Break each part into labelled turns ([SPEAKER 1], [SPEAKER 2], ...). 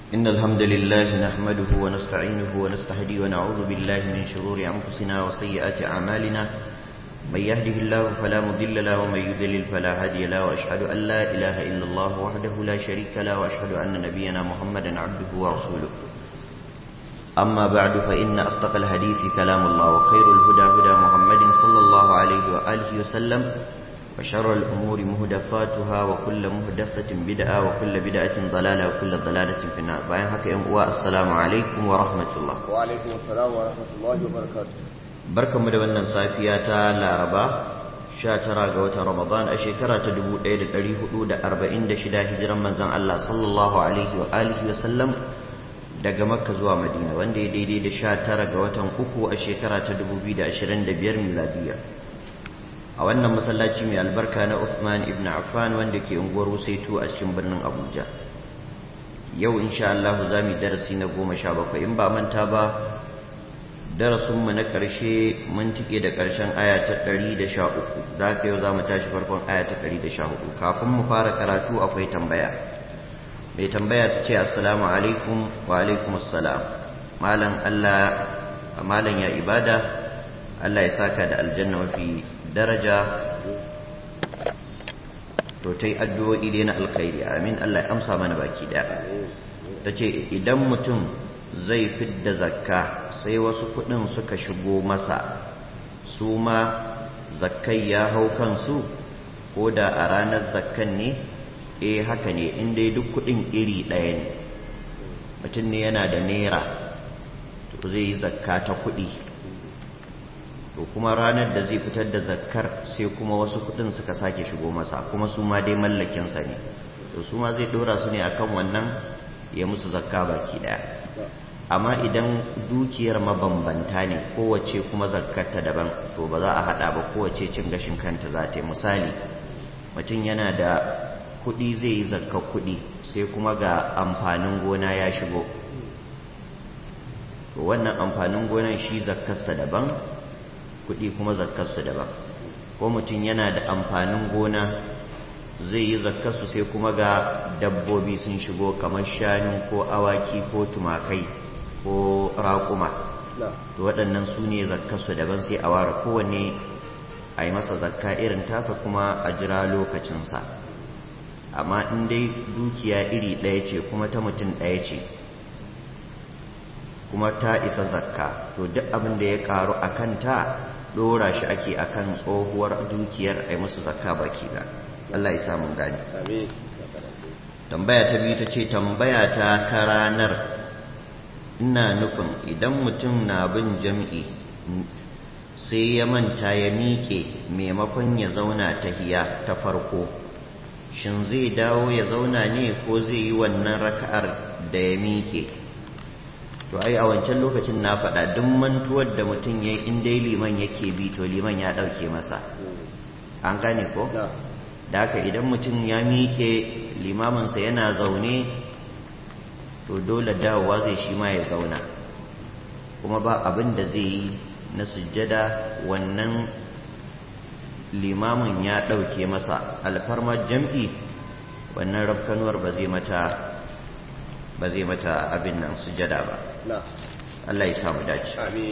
[SPEAKER 1] إن الحمد لله نحمده ونستعينه ونستهديه ونعوذ بالله من شرور أنفسنا وسيئات أعمالنا من يهده الله فلا مضل له ومن يضلل فلا هادي له وأشهد أن لا إله إلا الله وحده لا شريك له وأشهد أن نبينا محمدا عبده ورسوله أما بعد فإن أصدق الحديث كلام الله وخير الهدى هدى محمد صلى الله عليه وآله وسلم وشر الأمور مهدفاتها وكل مهدفة بدعة وكل بدعة ضلالة وكل ضلالة في النار. السلام عليكم ورحمة الله.
[SPEAKER 2] وعليكم السلام ورحمة الله وبركاته.
[SPEAKER 1] بركة مدونة صافية لاربا شاترا قوة رمضان أشكرا تدبو إيد الأريه أود 46 هجرا من زن الله صلى الله عليه وآله وسلم daga Makka zuwa Madina wanda ya daidai da 19 ga watan uku a shekara ta 2025 miladiya. A wannan masallaci mai albarka na Uthman ibn Affan wanda ke unguwar Wusaitu a cikin birnin Abuja. Yau insha Allah za mu darasi na 17 in ba manta ba darasin mu na ƙarshe mun tike da ƙarshen aya ta 113 da yau za mu tashi farkon aya ta 114 kafin mu fara karatu akwai tambaya. Mai tambaya ta ce assalamu alaikum wa alaikum assalam malam ya ibada Allah ya saka da aljanna mafi daraja to tai addu'o'i dai na alkhairi amin Allah ya amsa mana baki daya tace idan mutum zai fidda zakka sai wasu kudin suka shigo masa su ma zakkai ya hau kansu ko da a ranar zakkan ne haka ne in dai duk kudin iri ɗaya ne mutum ne yana da naira to zai yi zakka ta kudi to kuma ranar da zai fitar da zakkar sai kuma wasu kudin suka sake shigo masa kuma su ma dai mallakinsa ne to su ma zai dora su ne akan wannan ya musu zakka baki ɗaya amma idan dukiyar mabambanta ne kowace kuma zakkarta daban to ba za a haɗa ba kowace cin gashin kanta za ta yi misali mutum yana da kuɗi zai yi zakka kuɗi sai kuma ga amfanin gona ya shigo to wannan amfanin gonan shi zakkarsa daban kuɗi kuma zakkarsa daban ko mutum yana da amfanin gona zai yi zakkarsu sai kuma ga dabbobi sun shigo kamar shanu ko awaki ko tumakai ko raƙuma to waɗannan su ne zakkarsu daban sai a ware kowanne a yi masa zakka irin tasa kuma a jira lokacinsa amma in dai dukiya iri ɗaya ce kuma ta mutum ɗaya ce kuma ta isa zakka to duk abin da ya karu a kanta ɗora shi ake akan tsohuwar dukiyar a yi musu zakka baki da Allah ya samu gani. Tambaya ta biyu ta ce tambaya ta ranar ina nufin idan mutum na bin jam'i sai ya manta ya miƙe maimakon ya zauna tahiya ta farko shin zai dawo ya zauna ne ko zai yi wannan raka'ar da ya miƙe to ai a wancan lokacin na faɗa duk mantuwar da mutum ya yi in dai liman yake bi to liman ya ɗauke masa an gane ko da haka idan mutum ya miƙe limaminsa yana zaune to dole dawowa zai shi ma ya zauna kuma ba abin da zai yi na sujjada wannan limamin ya ɗauke masa alfarmar jam'i wannan rafkanuwar ba zai mata abin nan sujada ba Allah ya samu dace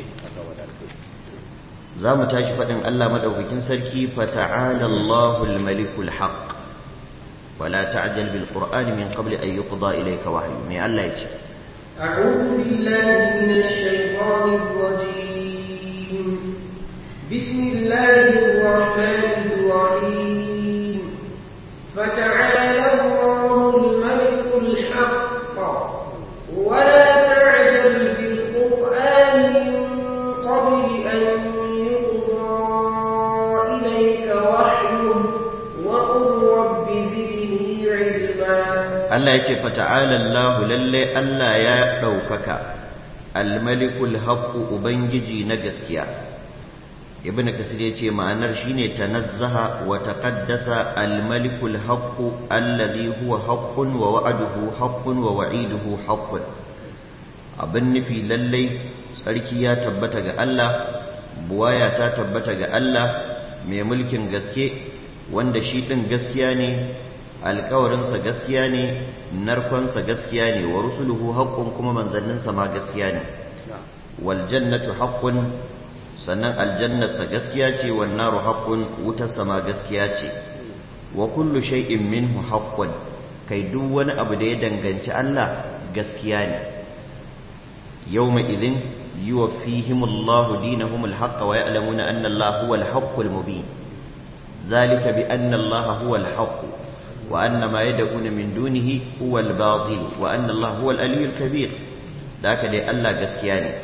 [SPEAKER 1] za mu tashi faɗin Allah madaukakin sarki fata'ala Allahul malikul haqq wala ta'jal bil qur'ani min qabli an yuqda ilayka wahyu mai Allah ya ce
[SPEAKER 3] a'udhu billahi minash shaitanir rajim بسم الله الرحمن الرحيم فتعالى الله الملك الحق ولا تعجل بالقرآن من قبل أن يقضى إليك وحيه وقل رب زدني علما
[SPEAKER 1] الله يقول فتعالى الله للي ألا يا دوكك الملك الحق أبنجي نجسكيا ibn kasir yace ma'anar shine tanazzaha wa taqaddasa al-malikul haqq alladhi huwa haqqun wa wa'duhu haqqun wa wa'iduhu haqqun abin nufi lallai tsarki ya tabbata ga Allah buwaya ta tabbata ga Allah mai mulkin gaske wanda shi din gaskiya ne alƙawarinsa gaskiya ne narkonsa gaskiya ne wa rusuluhu haqqun kuma manzanninsa ma gaskiya ne wal jannatu haqqun sannan aljannarsa gaskiya ce wan naru haqqun wutarsa ma gaskiya ce wa kullu shay'in minhu haqqun kai duk wani abu da ya danganci Allah gaskiya ne yawma idhin yuwaffihimullahu dinahumul haqq wa ya'lamuna anna Allah huwal haqqul mubin dhalika bi anna Allah huwal haqq wa anna ma yad'una min dunihi huwal batil wa anna Allah huwal aliyyul kabir da haka dai Allah gaskiya ne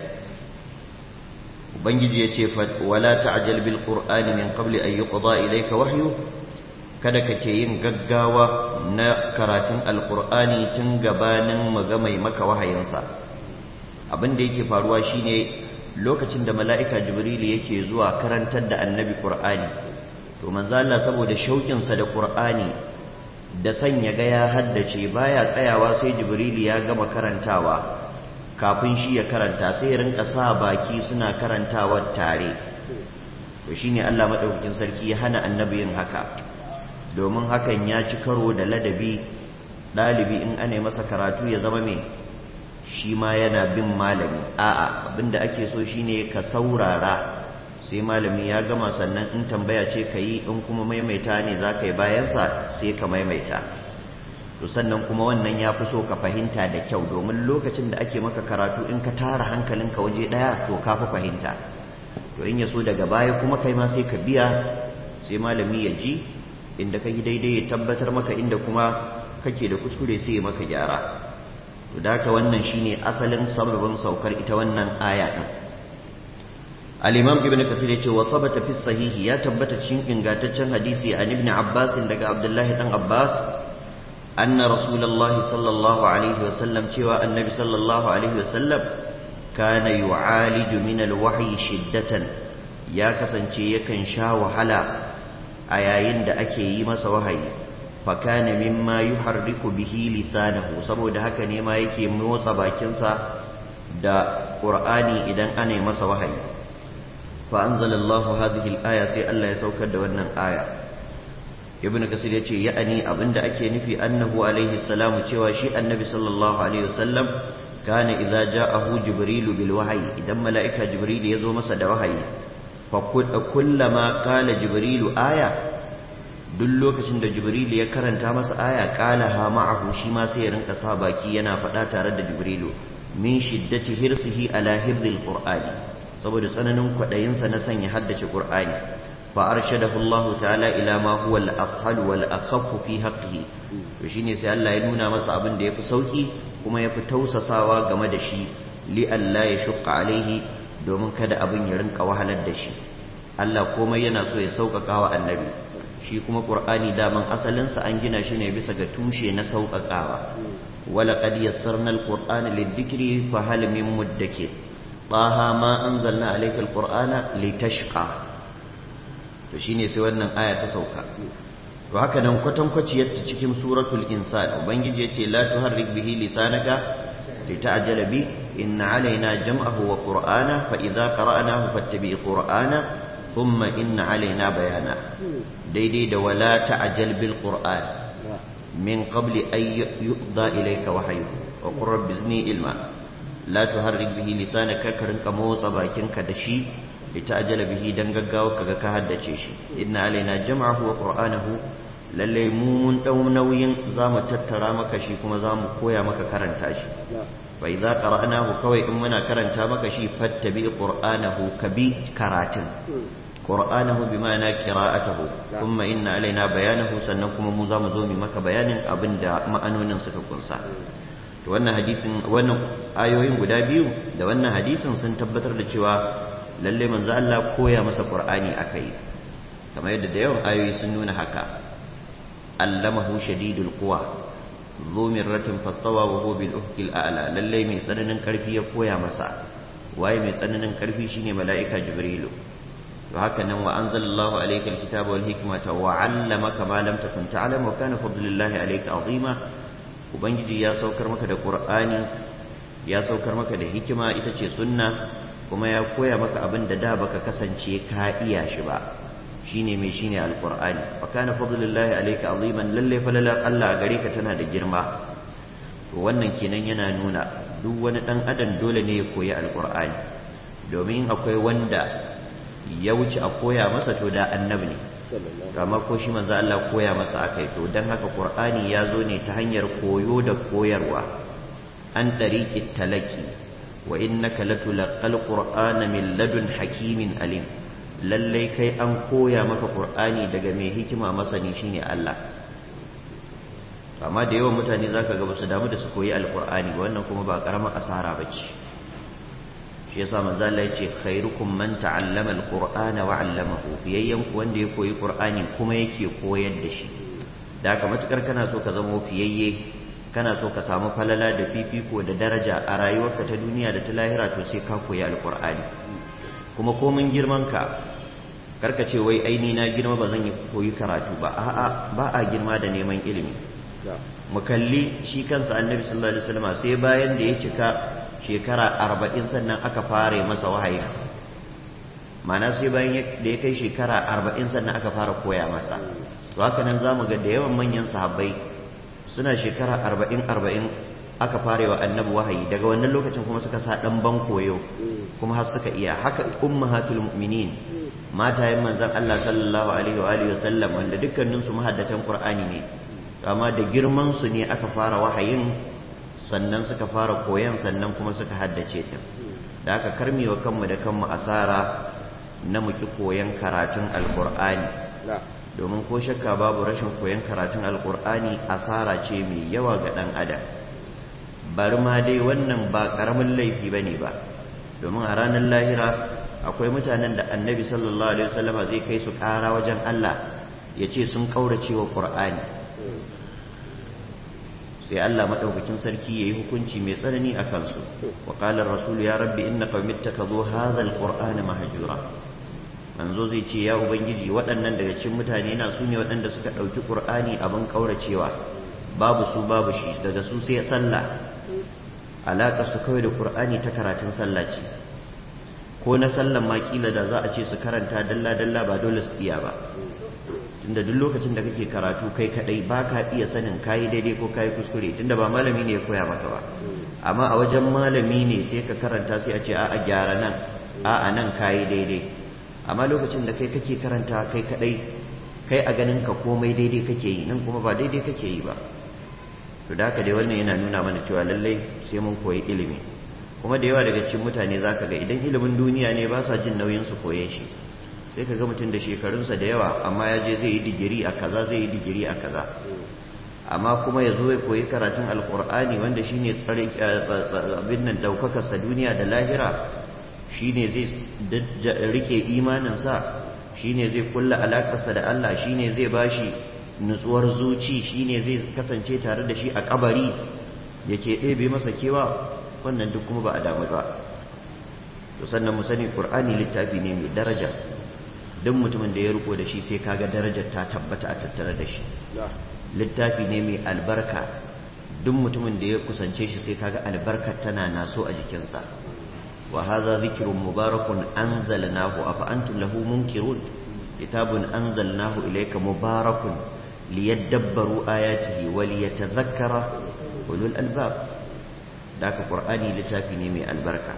[SPEAKER 1] ubangiji yace wala ta'jal bil qur'ani min qabli an yuqda ilayka wahyu kada kake yin gaggawa na karatun alqur'ani tun gabanin maga mai maka wahayinsa abin da yake faruwa shine lokacin da mala'ika jibril yake zuwa karantar da annabi qur'ani to manzo Allah saboda shaukin sa da qur'ani da sanya ga ya haddace baya tsayawa sai jibril ya gama karantawa kafin shi ya karanta sai ya rinka sa baki suna karantawa tare to shine Allah madaukakin sarki ya hana annabi yin haka domin hakan ya ci karo da ladabi dalibi in ane masa karatu ya zama mai shi ma yana bin malami a'a abinda ake so shine ka saurara sai malami ya gama sannan in tambaya ce ka yi in kuma maimaita ne za ka yi bayansa sai ka maimaita to sannan kuma wannan ya fi so ka fahimta da kyau domin lokacin da ake maka karatu in ka tara hankalinka waje ɗaya to ka fi fahimta to in ya so daga baya kuma kai ma sai ka biya sai malami ya ji inda ka yi daidai ya tabbatar maka inda kuma kake da kuskure sai ya maka gyara to da haka wannan shine asalin sababin saukar ita wannan aya din al-imam ibn kasir yace wa thabata fi sahihi ya tabbata cikin ingantaccen hadisi an ibn abbas daga abdullahi dan abbas anna rasulullahi sallallahu alaihi wasallam cewa annabi sallallahu alaihi wasallam kana yu'aliju min al-wahyi shiddatan ya kasance yakan sha wahala a yayin da ake yi masa wahayi fa kana mimma yuharriku bihi lisanahu saboda haka ne ma yake motsa bakinsa da qur'ani idan ana masa wahayi fa anzalallahu hadhihi al-aya sai Allah ya saukar da wannan aya ibn kasir yace ya'ani abinda ake nufi annahu alaihi salamu cewa shi annabi sallallahu alaihi wasallam kana idza ja'ahu jibril bil wahyi idan malaika jibril yazo masa da wahayi fa kullama qala jibril aya duk lokacin da jibril ya karanta masa aya qala ha ma'ahu shi ma sai ya rinka sa baki yana faɗa tare da jibrilu min shiddati hirsihi ala hifdhil qur'ani saboda tsananin kwaɗayinsa na sanya haddace qur'ani فأرشده الله تعالى إلى ما هو الأسهل والأخف في حقه وشيني سي الله ينونا مسا أبن دي فسوكي كما يفتوس ساوا غمدشي لأن لا يشق عليه دومن كده أبن يرنك وحل الدشي الله كما ينسو يسوك كاوا النبي shi kuma qur'ani daman asalin sa an gina shi ne bisa ga tushe na sauƙaƙawa wala qad yassarna alqur'ana lidhikri fa hal min muddakir taha ma anzalna alayka alqur'ana litashqa to shine sai wannan aya ta sauka to haka nan kwatankwaciyar ta cikin suratul insan ubangiji yace la tuharrik bihi lisanaka lita'jala bi inna alaina jam'ahu wa qur'ana fa idza qara'nahu fattabi' qur'ana thumma inna alaina bayana daidai da wala ta'jal bil qur'an min qabli an yuqda ilayka wahyu wa qur rabbi zidni ilma la tuharrik bihi lisanaka karinka motsa bakinka da shi litajala bihi dan gaggawa kaga ka haddace shi inna alaina jam'ahu wa qur'anahu lalle mu mun dau nauyin zamu tattara maka shi kuma zamu koya maka karanta shi fa idza qara'nahu kawai in muna karanta maka shi fattabi qur'anahu kabi karatin qur'anahu bima'ana qira'atuhu thumma inna alaina bayanahu sannan kuma mu zamu zo mu maka bayanin abinda ma'anonin suka kunsa to wannan hadisin wannan ayoyin guda biyu da wannan hadisin sun tabbatar da cewa lalle manzo Allah koya masa Qur'ani akai kamar yadda da yawan ayoyi sun nuna haka allamahu shadidul quwa dhu mirratin fastawa wa huwa bil ufqil a'la lalle mai tsananin karfi ya koya masa waye mai tsananin karfi shine mala'ika jibrilu to haka nan wa anzalallahu alayka alkitaba wal hikmata wa 'allamaka ma lam takun ta'lam wa kana fadlullahi alayka 'azima ubangiji ya saukar maka da Qur'ani ya saukar maka da hikima ita ce sunna kuma ya koya maka abin da da baka kasance ka iya shi ba shine mai shine alqur'ani fa kana fadlullahi alayka aziman lalle falalar Allah a gare ka tana da girma to wannan kenan yana nuna duk wani dan adam dole ne ya koyi alqur'ani domin akwai wanda ya wuce a koya masa to da annabi ne kama ko shi manzo Allah koya masa akai to dan haka qur'ani ya zo ne ta hanyar koyo da koyarwa an tariqit talaki wa innaka latulqal qur'ana min ladun hakimin alim lallai kai an koya maka qur'ani daga mai hikima masani shine Allah amma da yawan mutane zaka ga basu damu da su koyi alqur'ani wannan kuma ba karamar asara bace shi yasa manzo Allah yace khairukum man ta'allama alqur'ana wa 'allamahu fiyayyan wanda ya koyi qur'ani kuma yake koyar da shi da haka matukar kana so ka zama fiyayye kana so ka samu falala da fifiko da daraja a rayuwarka ta duniya da ta lahira to sai ka koyi alqur'ani kuma komin girman ka karka ce wai aini na girma ba zan yi koyi karatu ba a'a ba a girma da neman ilimi mu kalli shi kansa annabi sallallahu alaihi wasallam sai bayan da ya cika shekara 40 sannan aka fara masa wahayi ma'ana sai bayan da ya kai shekara 40 sannan aka fara koya masa to haka nan zamu ga da yawan manyan sahabbai suna shekara 40 aka fara wa annabi wahayi daga wannan lokacin kuma suka sa dan ban koyo kuma har suka iya haka ummahatul mu'minin matayen manzon Allah sallallahu alaihi wa alihi wasallam wanda dukkanin su mahaddatan qur'ani ne amma da girman su ne aka fara wahayin sannan suka fara koyan sannan kuma suka haddace ta da aka karmewa kanmu da kanmu asara na muki koyan karatun alqur'ani domin ko shakka babu rashin koyan karatun alqur'ani asara ce mai yawa ga dan adam bari ma dai wannan ba karamin laifi bane ba domin a ranar lahira akwai mutanen da annabi sallallahu alaihi wasallama zai kai su kara wajen Allah ya ce sun kaurace wa qur'ani sai Allah madaukakin sarki yayi hukunci mai tsanani a kansu wa qala ar-rasul ya rabbi inna qawmi ittakhadhu hadha al-qur'ana mahjura manzo zai ce ya ubangiji waɗannan daga cikin mutane na su ne waɗanda suka ɗauki qur'ani abin kauracewa babu su babu shi daga su sai sallah alaka su kawai da qur'ani ta karatun sallah ce ko na sallan ma kila da za a ce su karanta dalla dalla ba dole su iya ba tunda duk lokacin da kake karatu kai kadai ba ka iya sanin kayi daidai ko kayi kuskure tunda ba malami ne ya koya maka ba amma a wajen malami ne sai ka karanta sai a ce a gyara nan a nan kayi daidai amma lokacin da kai kake karanta kai kadai kai a ganin ka komai daidai kake yi nan kuma ba daidai kake yi ba to da haka dai wannan yana nuna mana cewa lallai sai mun koyi ilimi kuma da yawa daga cikin mutane zaka ga idan ilimin duniya ne ba sa jin nauyin su koye shi sai ka ga mutum da shekarunsa da yawa amma ya je zai yi digiri a kaza zai yi digiri a kaza amma kuma ya zo ya koyi karatun alkur'ani wanda shine abin nan daukakarsa duniya da lahira shine zai rike imaninsa shine zai kulla alakarsa da Allah shine zai bashi nutsuwar zuci shine zai kasance tare da shi a kabari yake ɗebe masa kewa wannan duk kuma ba a damu ba to sannan mu sani qur'ani littafi ne mai daraja duk mutumin da ya riko da shi sai kaga darajar ta tabbata a tattare da shi littafi ne mai albarka duk mutumin da ya kusance shi sai kaga albarkar tana naso a jikinsa wa hadha dhikrun mubarakun anzalnahu afa antum lahu munkirun kitabun anzalnahu ilayka mubarakun liyadabbaru ayatihi wa liyatadhakkara ulul albab daka qur'ani littafi ne mai albarka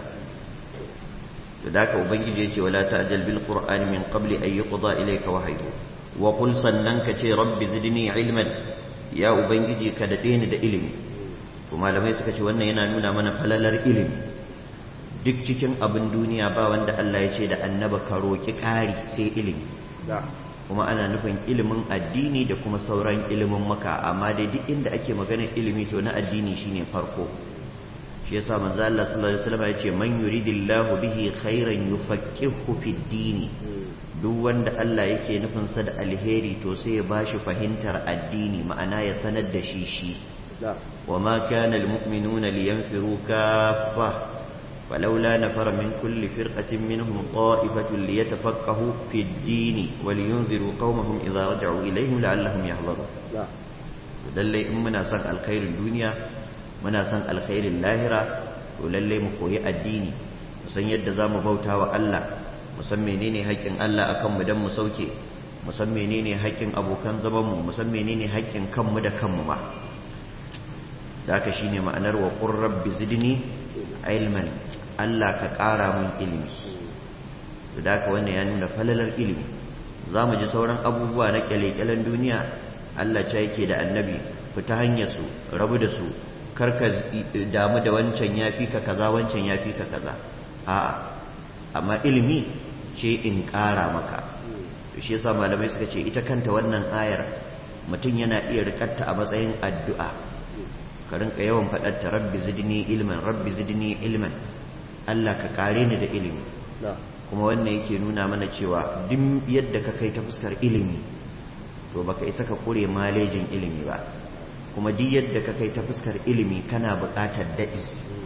[SPEAKER 1] to daka ubangiji yace wala ta'jal bil qur'ani min qabli an yuqda ilayka wahyu wa qul sannan ka ce rabbi zidni ilman ya ubangiji ka dade ni da ilimi to malamai suka ce wannan yana nuna mana falalar ilimi duk cikin abin duniya ba wanda Allah ya ce da annaba ka roki kari sai ilimi kuma ana nufin ilimin addini da kuma sauran ilimin maka amma dai duk inda ake maganar ilimi to na addini shine farko shi yasa manzo Allah sallallahu alaihi wasallam ya ce man yuridillahu bihi khairan yufaqihu fid din duk wanda Allah yake nufin sa da alheri to sai ya bashi fahimtar addini ma'ana ya sanar da shi wama kana almu'minuna liyanfiru kaffa فلولا نفر من كل فرقة منهم طائفة ليتفقهوا في الدين ولينذروا قومهم إذا رجعوا إليهم لعلهم يحذرون للي منا سن الخير الدنيا منا سن الخير اللاهرة وللي مقوي الدين musan yadda za mu bauta wa Allah musan menene haƙƙin Allah akan mu dan mu sauke mu san menene haƙƙin abokan zamanmu mu san menene haƙƙin kanmu da kanmu ma da haka shine ma'anar wa qur rabbi zidni ilman Allah ka ƙara mun ilimi da haka wannan ya nuna falalar ilimi za mu ji sauran abubuwa na kyale-kyalen duniya Allah ce yake da annabi fita hanyar su rabu da su karka damu da wancan ya fi ka kaza wancan ya fi ka kaza a'a amma ilimi ce in ƙara maka shi yasa malamai suka ce ita kanta wannan ayar mutum yana iya rikatta a matsayin addu'a ka rinka yawan faɗar ta rabbi zidni ilman Allah ka kare ni da ilimi kuma wannan yake nuna mana cewa duk yadda ka kai ta fuskar ilimi to baka isa ka kure malejin ilimi ba kuma duk yadda ka kai ta fuskar ilimi kana buƙatar daɗi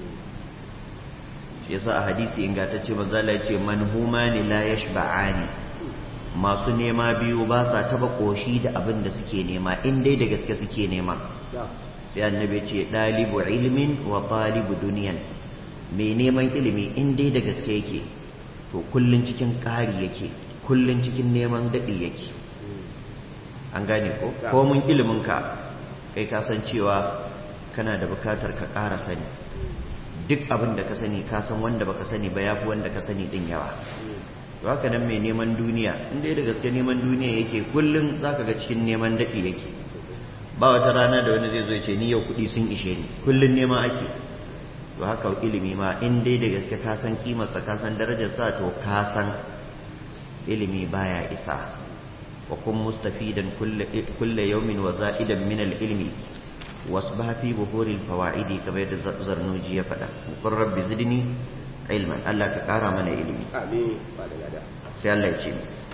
[SPEAKER 1] shi yasa a hadisi ingantacce manzo Allah ya ce manhumani la yashba'ani masu nema biyu ba sa taba koshi da abin da suke nema in dai da gaske suke nema sai annabi ya ce dalibu ilmin wa talibu duniyan mai neman ilimi in dai da gaske yake to kullun cikin ƙari yake kullun cikin neman daɗi yake an gane ko mun ilimin ka kai ka san cewa kana da bukatar ka ƙara sani duk abin da ka sani ka san wanda baka sani ba yafi wanda ka sani din yawa to haka nan mai neman duniya in dai da gaske neman duniya yake kullun zaka ga cikin neman daɗi yake ba wata rana da wani zai zo ya ce ni yau kuɗi sun ishe ni kullun nema ake to haka ilimi ma in dai da gaske ka san kimarsa ka san darajarsa to ka san ilimi baya isa wa kun mustafidan kulle yawmin wa za'idan min al-ilmi wasbah fi buhuril fawaidi kamar yadda zarnuji ya faɗa qur rabbi zidni ilman Allah ka ƙara mana ilimi
[SPEAKER 2] amin
[SPEAKER 1] sai Allah ya ce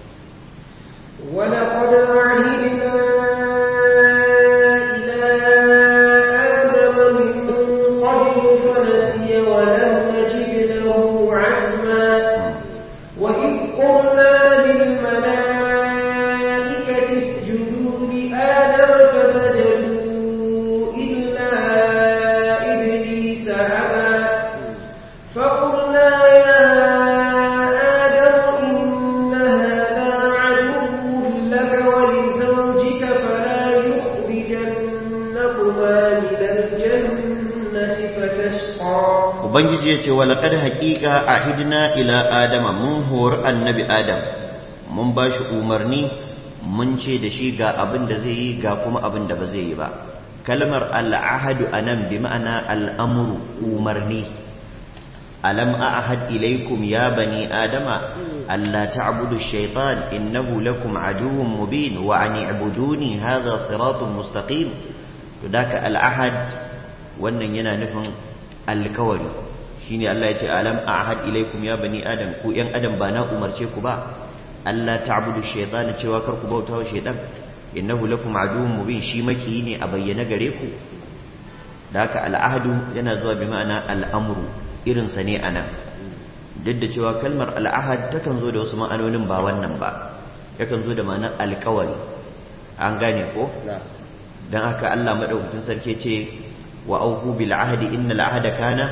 [SPEAKER 3] ولقد عهدنا إلى آدم من قبل فنسي ولم نجد له عزما وإذ قلنا للملائكة اسجدوا لآدم فسجدوا إلا إبليس أبى فقلنا يا آدم إن هذا عدو لك ولزوجك فلا يخرجنكما من الجنة فتشقى
[SPEAKER 1] ubangiji ya ce walaqad haqiqa ahidna ila adama mun hor annabi adam mun ba shi umarni mun ce da shi ga abin da zai yi ga kuma abin da ba zai yi ba kalmar al'ahadu anan bi ma'ana al'amru umarni alam a'had ilaykum ya bani adama alla ta'budu ash-shaytan innahu lakum aduwwun mubin wa an i'buduni hadha siratun mustaqim to daka al'ahad wannan yana nufin alkawari shine Allah ya ce alam a'had ilaykum ya bani adam ku yan adam ba na umarce ku ba Allah ta'budu shaytana cewa kar ku bauta wa shaytan innahu lakum aduwwun mubin shi maki ne a bayyana gare ku da haka al'ahdu yana zuwa bi ma'ana al'amru irin sa ne anan duk da cewa kalmar al'ahad takan zo da wasu ma'anonin ba wannan ba yakan zo da ma'anar alkawari an gane ko dan haka Allah madaukakin sarki ce wa aufu bil ahdi innal ahda kana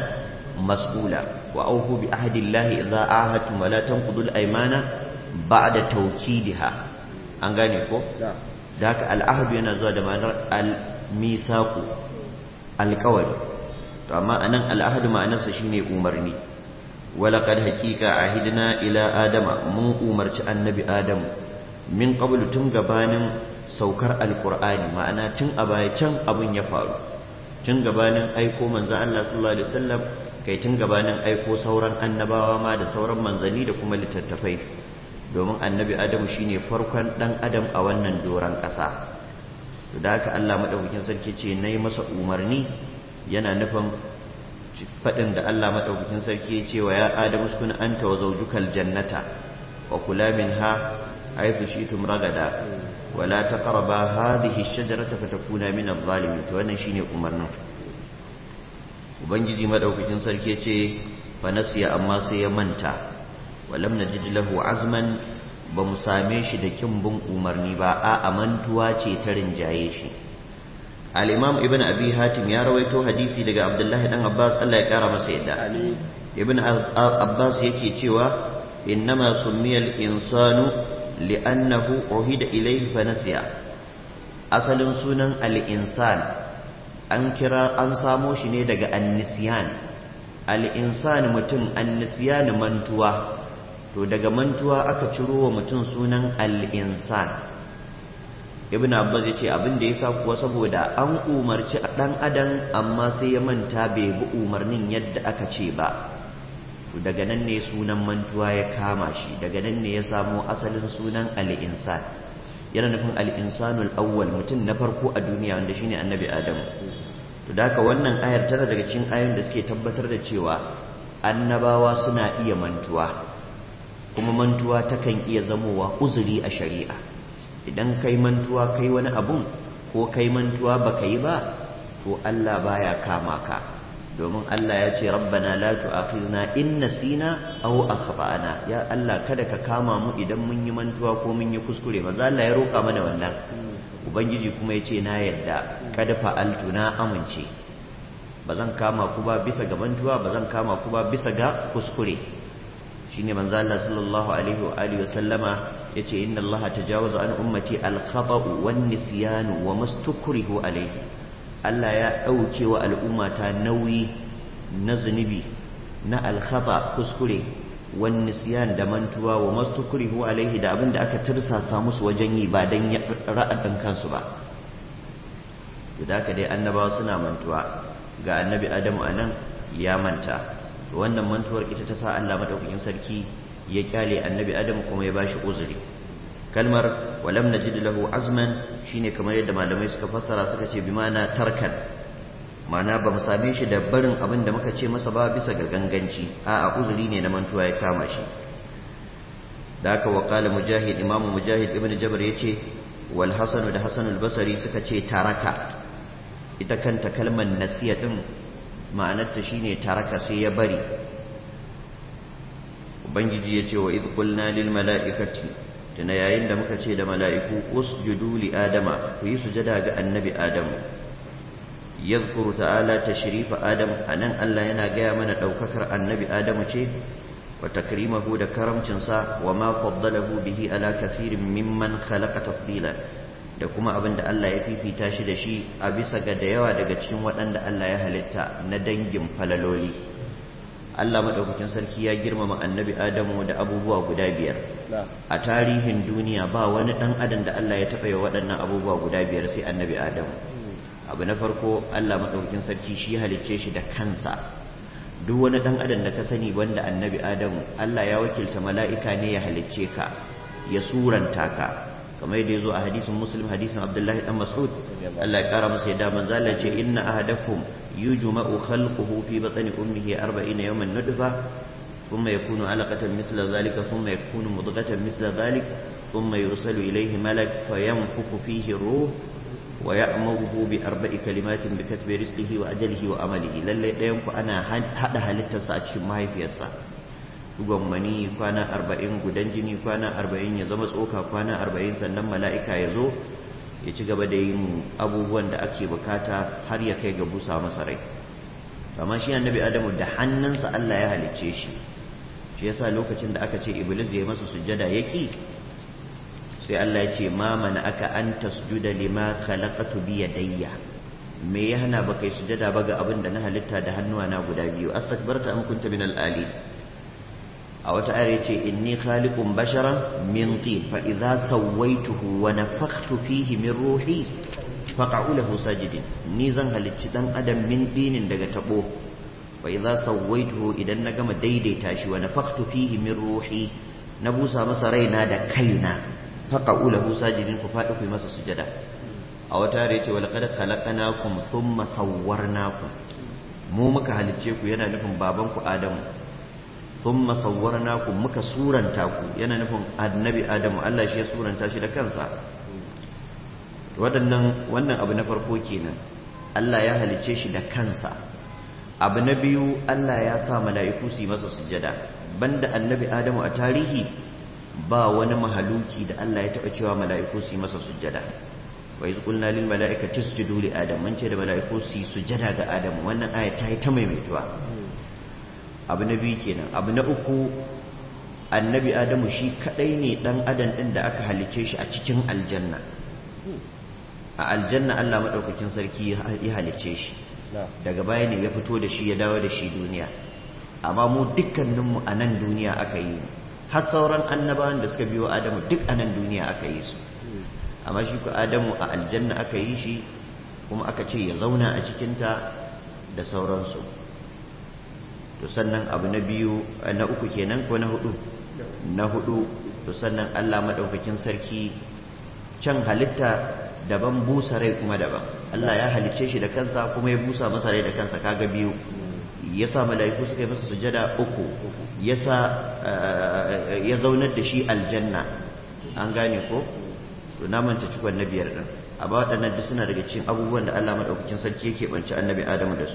[SPEAKER 1] mas'ula wa aufu bi ahdi llahi idza ahadtum wa la tanqudul aymana ba'da tawkidiha an gane ko da haka al ahdu yana zuwa da ma'anar al mithaqu alqawli to amma anan al ahdu ma'anarsa shine umarni walaqad haqiqa ahidna ila adama mun umarci annabi adamu min qablu tun gabanin saukar alqur'ani ma'ana tun a baya can abun ya faru tun gabanin aiko manzan Allah sallallahu Alaihi wasallam kai tun gabanin aiko sauran annabawa ma da sauran manzanni da kuma littattafai domin annabi adamu shine farkon dan adam a wannan doron ƙasa da haka Allah madaukakin sarki ce nayi masa umarni yana nufin faɗin da Allah madaukakin sarki ya ce wa ya adamu uskun anta wa zawjukal jannata wa kula minha haythu shi'tum ragada wala taqraba hadhihi ash-shajarata fatakuna min adh-dhalimin to wannan shine umarnin ubangiji madaukakin sarki yace fa nasiya amma sai ya manta walam najid lahu azman ba mu same shi da kimbin umarni ba a amantuwa ce ta rinjaye shi al-imam ibn abi hatim ya rawaito hadisi daga abdullahi dan abbas Allah ya kara masa yadda ibn abbas yake cewa innama summiya al-insanu li'annahu uhida ilayhi fa nasiya asalin sunan al-insan an samo shi ne daga an-nisyan al-insan mutum an-nisyan mantuwa to daga mantuwa aka ciro wa mutum sunan al-insan ibn abbas ya ce abin da ya sa kuwa saboda an umarci dan adam amma sai ya manta bai bi umarnin yadda aka ce ba to daga nan ne sunan mantuwa ya kama shi daga nan ne ya samo asalin sunan al-insan yana nufin al-insanul awwal mutum na farko a duniya wanda shine annabi adam to da haka wannan ayar tana daga cikin ayoyin da suke tabbatar da cewa annabawa suna iya mantuwa kuma mantuwa takan iya zamowa uzuri a shari'a idan kai mantuwa kai wani abun ko kai mantuwa baka yi ba to Allah baya kama ka domin Allah ya ce rabbana la tu'akhidna in nasina aw akhtana ya Allah kada ka kama mu idan mun yi mantuwa ko mun yi kuskure manzo Allah ya roka mana wannan ubangiji kuma ya ce na yadda kada fa'altu na amince bazan kama ku ba bisa ga mantuwa bazan kama ku ba bisa ga kuskure shine manzo Allah sallallahu alaihi wa alihi wa sallama yace inna Allah tajawaza an ummati al-khata'u wan-nisyanu wa mastukrihu alaihi Allah ya dauke wa al'ummata nauyi na zunubi na al-khata kuskure wan-nisyan da mantuwa wa mastukrihu alaihi da abinda aka tirsasa musu wajen yi ba dan ra'adin kansu ba to da haka dai annabawa suna mantuwa ga annabi Adamu anan ya manta to wannan mantuwar ita ta sa Allah madaukakin sarki ya kyale annabi Adam kuma ya bashi uzuri kalmar walam najid lahu azman shine kamar yadda malamai suka fassara suka ce bi ma'ana tarkan ma'ana ba mu same shi da barin abin da muka ce masa ba bisa ga ganganci a uzuri ne na mantuwa ya kama shi da haka wa qala mujahid imamu mujahid ibn jabr yace wal hasan da hasan al-basri suka ce taraka ita kanta kalmar nasiya din ma'anarta shine taraka sai ya bari ubangiji ya ce wa idh qulna lil mala'ikati tuna yayin da muka ce da mala'iku usjudu li adama ku yi sujada ga annabi adamu yadhkuru ta'ala tashrifa adam anan Allah yana gaya mana daukakar annabi adamu ce wa takrimahu da karamcin sa wa ma faddalahu bihi ala kathirin mimman khalaqa tafdila da kuma abin da Allah ya fifita shi da shi a bisa ga da yawa daga cikin waɗanda Allah ya halitta na dangin falaloli Allah maɗaukakin sarki ya girmama annabi Adamu da abubuwa guda 5 a tarihin duniya ba wani ɗan adam da Allah ya taɓa yi waɗannan abubuwa guda 5 sai annabi Adamu abu na farko Allah maɗaukakin sarki shi halicce shi da kansa duk wani ɗan adam da ka sani wanda annabi Adamu Allah ya wakilta mala'ika ne ya halicce ka ya suranta ka kamar yadda ya zo a hadisin muslim hadisin abdullahi dan mas'ud Allah ya kara masa yadda manzo Allah ce inna ahadakum yujma'u khalquhu fi batni ummihi 40 yawman nutfa thumma yakunu 'alaqatan mithla dhalika thumma yakunu mudghatan mithla dhalik thumma yursalu ilayhi malak fayanfukhu fihi ruh wa ya'muruhu bi 4 kalimatin bi katbi rizqihi wa ajalihi wa amalihi lalle dayan ku ana hada halittarsa a cikin mahaifiyarsa dugon mani kwana 40 gudan jini kwana 40 ya zama tsoka kwana 40 sannan mala'ika ya zo ya ci gaba da yin abubuwan da ake bukata har ya kai ga busa masa rai amma shi annabi adamu da hannunsa Allah ya halicce shi shi yasa lokacin da aka ce iblis ya masa sujjada yaki sai Allah ya ce ma mana aka an tasjuda lima khalaqatu bi yadayya me ya hana baka yi sujjada ba ga abin da na halitta da hannuwa na guda biyu astakbarta am kunta minal ali a wata ayar yace inni khaliqun basharan min tin fa idza sawaituhu wa nafakhtu fihi min ruhi faq'u lahu sajidin ni zan halicci dan adam min dinin daga tabo fa idza sawaituhu idan na gama daidaita shi wa nafakhtu fihi min ruhi na busa masa raina da kaina faq'u lahu sajidin ku fadi ku masa sujada a wata ayar yace wa laqad khalaqnakum thumma sawwarnakum mu muka halicce ku yana nufin babanku adamu thumma sawwarnakum muka suranta ku yana nufin annabi adamu Allah shi ya suranta shi da kansa wannan abu na farko kenan Allah ya halicce shi da kansa abu na biyu Allah ya sa mala'iku su yi masa sujjada banda annabi adamu a tarihi ba wani mahaluki da Allah ya taba cewa mala'iku su yi masa sujjada wa iz qulna lil mala'ikati isjudu li adam mun ce da mala'iku su yi sujjada ga adamu wannan aya ta yi ta maimaituwa abu na biyu kenan abu na uku annabi adamu shi kadai ne dan adam din da aka halice shi a cikin aljanna. A aljanna Allah madaukakin sarki ya halice shi, daga baya ne ya fito da shi ya dawo da shi duniya. Amma mu dukkaninmu a nan duniya aka yi mu, har sauran annabawan da suka biyo adamu duk a nan duniya aka yi su. Amma shi ku adamu a aljanna aka yi shi, kuma aka ce ya zauna a cikinta da sauransu. To sannan abu na biyu, na uku kenan ko na hudu? Na hudu. To sannan Allah madaukakin sarki can halitta daban, busa rai kuma daban. Allah ya halicce shi da kansa kuma ya busa masa rai da kansa, kaga biyu. Yasa mala'iku suka yi masa sujada uku, yasa ya zaunar da shi aljanna, an gane ko? To na manta cikon na biyar din. A ba waɗannan duk suna daga cikin abubuwan da Allah madaukakin sarki yake banci annabi Adamu da su.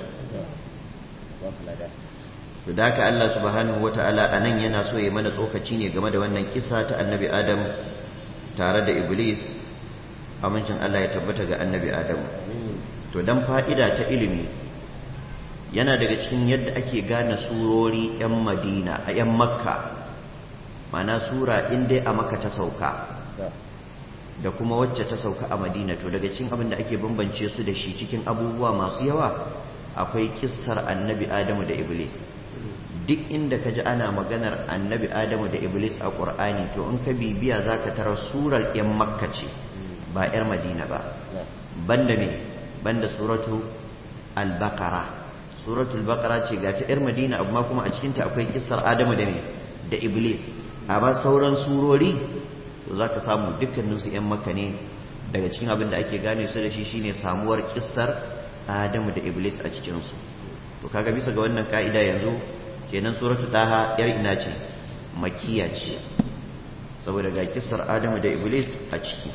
[SPEAKER 1] To da haka Allah subhanahu wata'ala a nan yana so ya mana tsokaci ne game da wannan kisa ta annabi Adam tare da Iblis, amincin Allah ya tabbata ga annabi Adam. To dan fa'ida ta ilimi, yana daga cikin yadda ake gane surori 'yan Madina a 'yan Makka, mana sura in dai a Makka ta sauka da kuma wacce ta sauka a Madina. To daga cikin abin da ake bambance su da shi cikin abubuwa masu yawa akwai kissar annabi Adamu da Iblis. Duk inda ka ji ana maganar annabi Adamu da Iblis a Ƙur'ani, to in ka bibiya za ka tara surar 'yan Makka ce, ba 'yar Madina ba. Banda me? Banda suratu al-Baqara. Suratul Baqara ce ga ta 'yar Madina, amma kuma a cikinta akwai kissar Adamu da me? Da Iblis. Amma sauran surori to za ka samu dukkaninsu 'yan Makka ne. Daga cikin abin da ake gane su da shi shine samuwar kissar Adamu da Iblis a cikinsu. To kaga bisa ga wannan ka'ida yanzu kenan suratu Taha 'yar ina ce? Makkiya ce, saboda ga kissar Adamu da Iblis a ciki.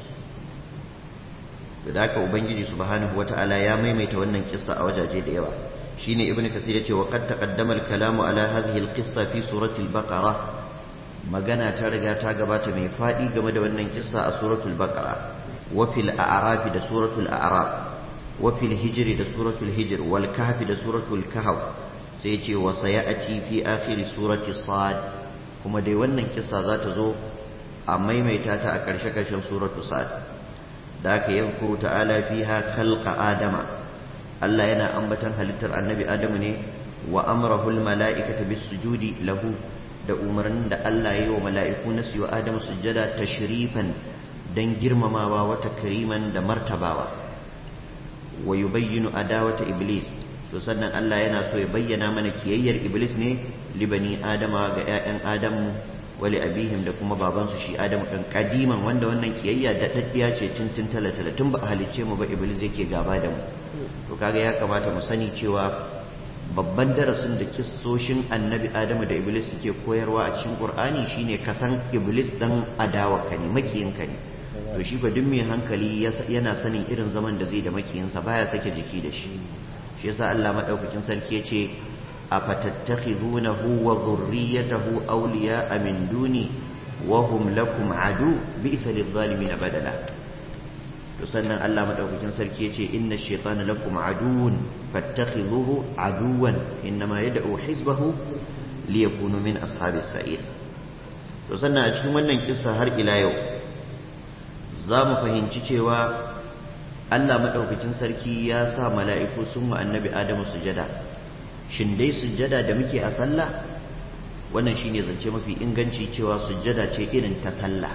[SPEAKER 1] Da haka Ubangiji subhanahu wata'ala ya maimaita wannan kissa a wajaje da yawa. Shine Ibn Kathir yace wa qad taqaddama al-kalamu ala hadhihi al-qissa fi surati al-Baqara. Magana ta riga ta gabata mai fadi game da wannan kissa a suratul Baqara, wa fil A'raf da suratul A'raf, wa fil Hijr da suratul Hijr, wal Kahf da suratul Kahf. Sai ce wa sayati fi akhir surati Sad, kuma dai wannan kissa za ta zo a maimaita ta a ƙarshe-ƙarshen suratu Sad. Da aka yankuru ta'ala fiha khalqa Adama, Allah yana ambatan halittar annabi Adamu ne, wa amrahul mala'ikata bis sujudi lahu, da umarnin da Allah ya yi wa mala'iku na su yi wa Adamu sujjada tashrifan dan girmamawa, wa takriman da martabawa. Wa yubayyinu adawata Iblis, to sannan Allah yana so ya bayyana mana kiyayyar Iblis ne libani Adama ga 'ya'yan Adamu, wali abihim da kuma babansu shi Adamu ɗan kadiman, wanda wannan kiyayya da daddiya ce tun talatala, tun ba a halicce mu ba Iblis yake gaba da mu. To kaga ya kamata mu sani cewa babban darasin da kissoshin annabi Adamu da Iblis suke koyarwa a cikin Qur'ani shine kasan Iblis dan adawarka ne, makiyinka ne. To shi fa duk mai hankali yana sanin irin zaman da zai da makiyinsa, baya sake jiki da shi. Shi yasa Allah madaukakin sarki yace afatattakhidunahu wa dhurriyyatahu awliya'a min duni wa hum lakum adu bi'sa lidh-dhalimin badala. To sannan Allah madaukakin sarki yace inna ash-shaytana lakum aduwwun fattakhidhuhu aduwwan inma yad'u hizbahu liyakunu min ashabis sa'ir. To sannan a cikin wannan kissa har ila yau za mu fahimci cewa Allah madaukakin sarki ya sa mala'iku sun wa annabi Adamu sujada. Shin dai sujada da muke a sallah? Wannan shine zance mafi inganci cewa sujada ce irin ta sallah,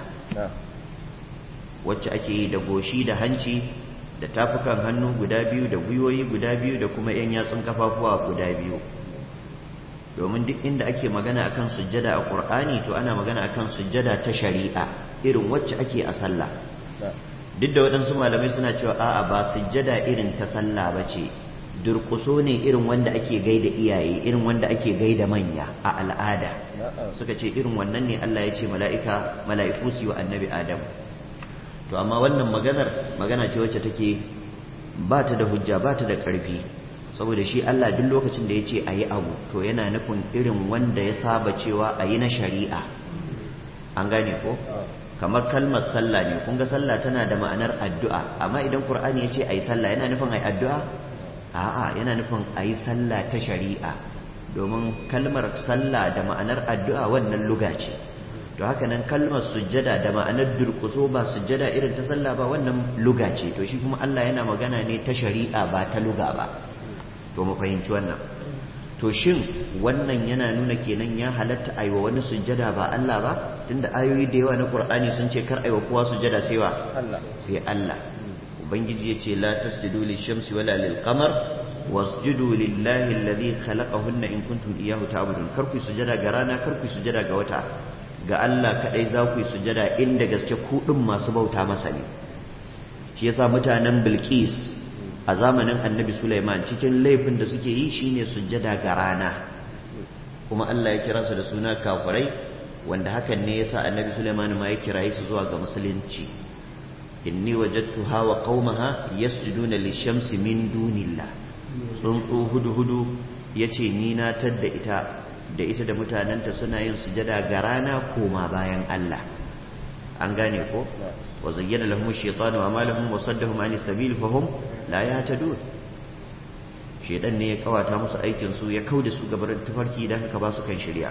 [SPEAKER 1] wacce ake yi da goshi da hanci da tafukan hannu guda biyu da gwiwoyi guda biyu da kuma 'yan yatsun kafafuwa guda biyu. Domin duk inda ake magana akan sujjada a Qur'ani, to ana magana akan sujjada ta shari'a irin wacce ake a sallah. Duk da waɗansu malamai suna cewa a'a ba sujjada irin ta sallah ba ce, durƙuso ne irin wanda ake gaida iyaye, irin wanda ake gaida manya a al'ada. Suka ce irin wannan ne Allah ya ce mala'iku su yi wa annabi Adam. To amma wannan magana ce wacce take ba ta da hujja, ba ta da ƙarfi, saboda shi Allah duk lokacin da ya ce a yi abu to yana nufin irin wanda ya saba cewa a yi na shari'a. An gane ko? Kamar kalmar sallah ne, kun ga sallah tana da ma'anar addu'a, amma idan Qur'ani ya ce a yi sallah yana nufin a yi addu'a? A'a, yana nufin a yi sallah ta shari'a, domin kalmar sallah da ma'anar addu'a wannan luga ce. to haka nan kalmar sujjada da ma'anar durkuso ba sujjada irin ta sallah ba wannan luga ce to shi kuma Allah yana magana ne ta shari'a ba ta luga ba to mu fahimci wannan to shin wannan yana nuna kenan ya halatta aiwa wani sujjada ba Allah ba tunda ayoyi da yawa na Qur'ani sun ce kar aiwa kowa sujjada sai wa
[SPEAKER 2] Allah
[SPEAKER 1] sai Allah ubangiji yace la tasjudu lish-shamsi wala lil-qamar wasjudu lillahi alladhi khalaqahunna in kuntum iyyahu ta'budun kar ku sujjada ga rana kar ku sujjada ga wata ga Allah kadai za ku yi sujjada inda gaske ku din masu bauta masa ne shi yasa mutanen Bilqis a zamanin Annabi Sulaiman cikin laifin da suke yi shine sujjada ga rana kuma Allah ya kira su da suna kafirai wanda hakan ne yasa Annabi Sulaiman ma ya kiraye su zuwa ga musulunci inni wajadtuha wa qaumaha yasjuduna lishamsi min dunillah tsuntsu hudu yace ni na tadda ita da mutanenta suna yin sujada ga rana koma bayan Allah an gane ko wa zayyana lahum ash-shaytanu a'malahum wa saddahum 'anis sabil fahum la yahtadun shedan ne ya kawata musu aikin su ya kauda su gabarin tafarki dan haka ba su kan shari'a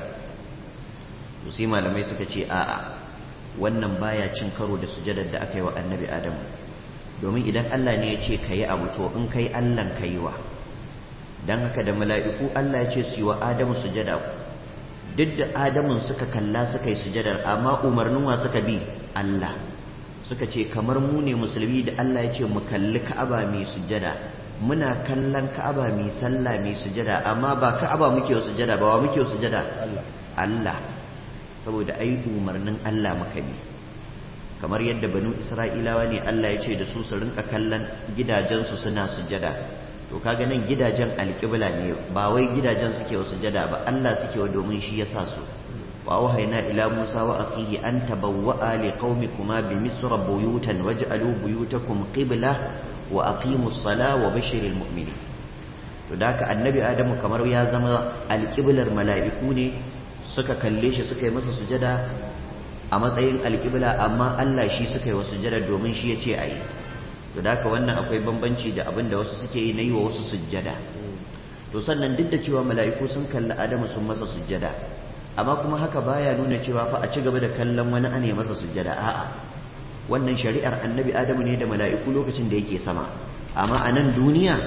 [SPEAKER 1] to sai malamai suka ce a'a wannan baya cin karo da sujadar da aka yi wa annabi Adamu domin idan Allah ne ya ce kayi abu to in kai Allah kayi wa dan haka da mala'iku Allah ya ce su yi wa Adamu sujada duk da Adamun suka kalla suka yi sujadar amma umarnin wa suka bi Allah suka ce kamar mu ne musulmi da Allah ya ce mu kalli Ka'aba mai sujada muna kallon Ka'aba mai sallah mai sujada amma ba Ka'aba muke sujada ba wa muke sujada Allah saboda ai umarnin Allah muka bi kamar yadda banu Isra'ilawa ne Allah ya ce da su rinka kallon gidajensu suna sujada to kaga nan gidajen alƙibla ne ba wai gidajen suke wa sujada ba Allah suke wa domin shi ya sa su wa wahayna ila Musa wa akhihi an tabawwa'a liqaumikuma bi misra buyutan waj'alu buyutakum qibla wa aqimus sala wa bashiril mu'minin to da haka annabi Adamu kamar ya zama alƙiblar mala'iku ne suka kalle shi suka yi masa sujada a matsayin alƙibla amma Allah shi suka yi wa sujada domin shi ya ce a yi to da haka wannan akwai bambanci da abin da wasu suke yi na yi wa wasu sujada to sannan duk da cewa mala'iku sun kalli Adamu sun masa sujada amma kuma haka baya nuna cewa fa a ci gaba da kallon wani ane masa sujada a'a wannan shari'ar annabi Adamu ne da mala'iku lokacin da yake sama amma a nan duniya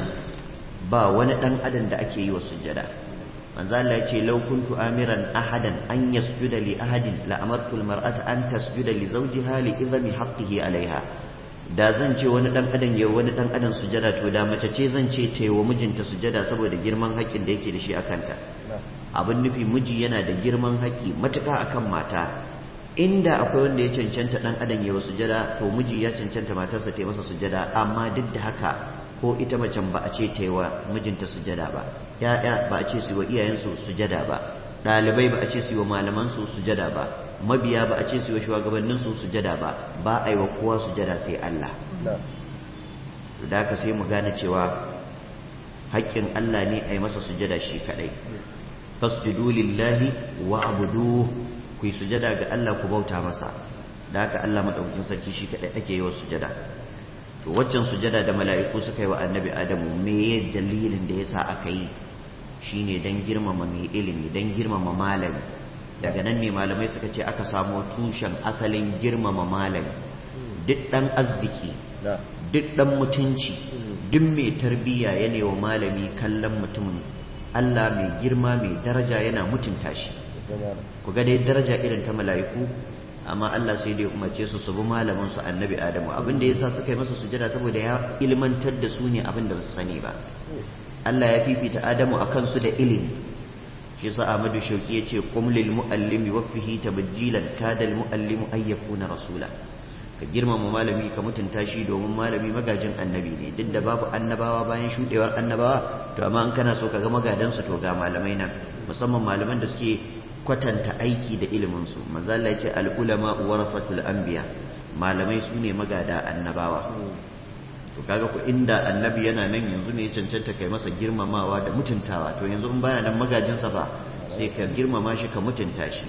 [SPEAKER 1] ba wani dan adam da ake yi wa sujada manzo Allah ya ce law kuntu amiran ahadan an yasjuda li ahadin la amartu al mar'ata an tasjuda li zawjiha li idhami haqqihi alaiha da zan ce wani dan adam ya wani dan adam sujada to da mace ce zan ce ta yi wa mijinta sujada saboda girman haƙƙin da yake da shi akan ta abin nufi miji yana da girman haƙƙi matuƙa akan mata inda akwai wanda ya cancanta dan adam ya wa sujada to miji ya cancanta matarsa ta yi masa sujada amma duk da haka ko ita macen ba a ce ta yi wa mijinta sujada ba ya'ya ba a ce su yi wa iyayensu sujada ba ɗalibai ba a ce su yi wa malamansu sujada ba mabiya ba a ce su yi wa shugabanninsu sujada ba ba a yi wa kowa sujada sai Allah da haka sai mu gane cewa haƙƙin Allah ne a yi masa sujada shi kaɗai fasjudu lillahi wa abudu ku yi sujada ga Allah ku bauta masa da haka Allah madaukakin sarki shi kaɗai ake yi wa sujada to waccan sujada da mala'iku suka yi wa annabi Adamu me dalilin da yasa aka yi shine dan girmama mai ilimi dan girmama malami daga nan ne malamai suka ce aka samo tushen asalin girmama malami duk dan arziki duk dan mutunci duk mai tarbiyya yana wa malami kallon mutumin Allah mai girma mai daraja yana mutunta shi ku ga dai daraja irin ta mala'iku amma Allah sai dai umarce su su bi malamin su annabi Adamu abin da yasa suka yi masa sujada saboda ya ilmantar da su ne abin da ba su sani ba Allah ya fifita Adamu akan su da ilimi shi yasa Ahmadu Shauki yace qum lil muallimi wa fihi tabjilan kada al muallimu ay yakuna rasula ka girmama malami ka mutunta shi domin malami magajin annabi ne duk da babu annabawa bayan shudewar annabawa to amma an kana so ka ga magadan su to ga malamai nan musamman malaman da suke kwatanta aiki da ilimin su manzo Allah yace al ulama warasatul anbiya malamai su ne magada annabawa to kaga ku inda annabi yana nan yanzu ne ya cancanta kai masa girmamawa da mutuntawa to yanzu in baya nan magajinsa ba sai ka girmama shi ka mutunta shi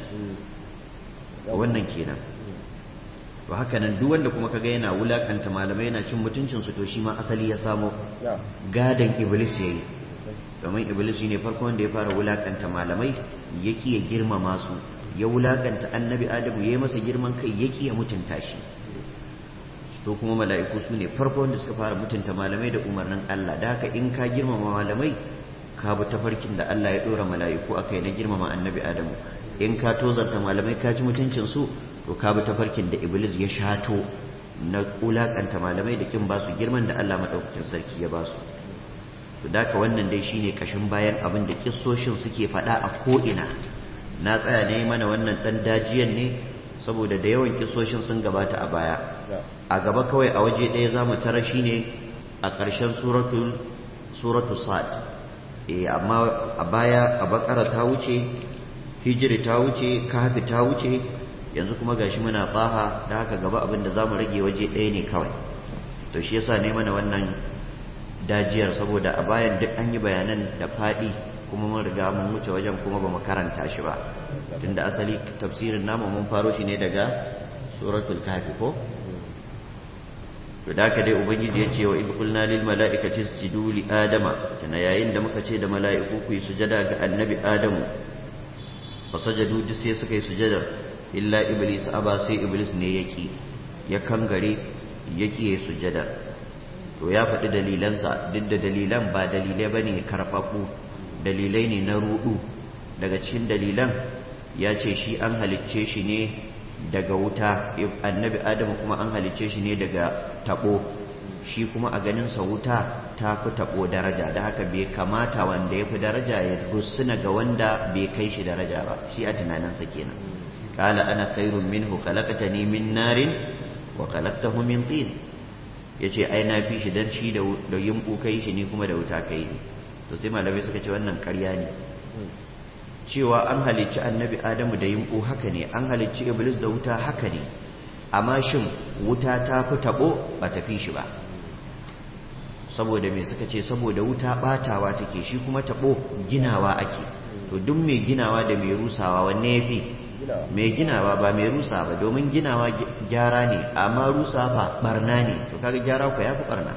[SPEAKER 1] to wannan kenan to haka nan duk wanda kuma kaga yana wulakanta malamai yana cin mutuncin su to shi ma asali ya samo gadan iblis yayi domin iblis ne farko wanda ya fara wulakanta malamai yake ya girmama su ya wulakanta annabi adamu ya yi masa girman kai ya ya mutunta shi. To kuma mala'iku su ne farko wanda suka fara mutunta malamai da umarnin Allah, da haka in ka girmama malamai ka bi tafarkin da Allah ya dora mala'iku akai na girmama annabi adamu, in ka tozarta malamai ka ci mutuncin su to ka bi tafarkin da iblis ya shato na wulakanta malamai da kin ba su girman da Allah madaukakin sarki ya ba su. To da haka wannan dai shine kashin bayan abin da kissoshin suke faɗa a ko'ina. Na tsaya ne mana wannan ɗan dajiyan ne saboda da yawan kissoshin sun gabata a baya. A gaba kawai a waje ɗaya za mu tara shi ne a ƙarshen suratu Sad. Amma a baya a Bakara ta wuce, Hijiri ta wuce, Kahfi ta wuce, yanzu kuma gashi muna Taha, da haka gaba abin da za mu rage waje ɗaya ne kawai. To shi yasa ne mana wannan dajiyar saboda a bayan duk an yi bayanan da faɗi kuma mun riga mun wuce wajen kuma ba mu karanta shi ba, tunda asali tafsirin namu mun faro shi ne daga suratul Kahfi ko. To da haka dai ubangiji ya ce wa idh qulna lil mala'ikati isjudu li adama, tana yayin da muka ce da mala'iku ku yi sujada ga annabi adamu, fa sajadu duk sai suka yi sujada illa iblis aba, sai iblis ne ya kangare yaki yayi sujada. To ya faɗi dalilansa, duk da dalilan ba dalilai bane karfafu, dalilai ne na rudu. Daga cikin dalilan ya ce shi an halicce shi ne daga wuta, annabi adamu kuma an halicce shi ne daga tabo, shi kuma a ganinsa wuta ta fi tabo daraja, da haka bai kamata wanda ya fi daraja ya rusuna ga wanda bai kai shi daraja ba, shi a tunaninsa kenan. Qala ana khairun minhu khalaqtani min narin wa khalaqtahu min tin, yace ai na fi shi dan shi da yimbu kai shi ni kuma da wuta kai ne. To sai malamai suka ce wannan ƙarya ne, cewa an halicci annabi adamu da yimbu haka ne, an halicci iblis da wuta haka ne, amma shin wuta ta fi tabo ba ta fi shi ba. Saboda me suka ce saboda wuta batawa take, shi kuma tabo ginawa ake. To duk mai ginawa da mai rusawa wanne yafi? Mai ginawa ba mai rusa ba, domin ginawa gyara ne amma rusa ba barna ne, to kaga gyara ku yafi barna.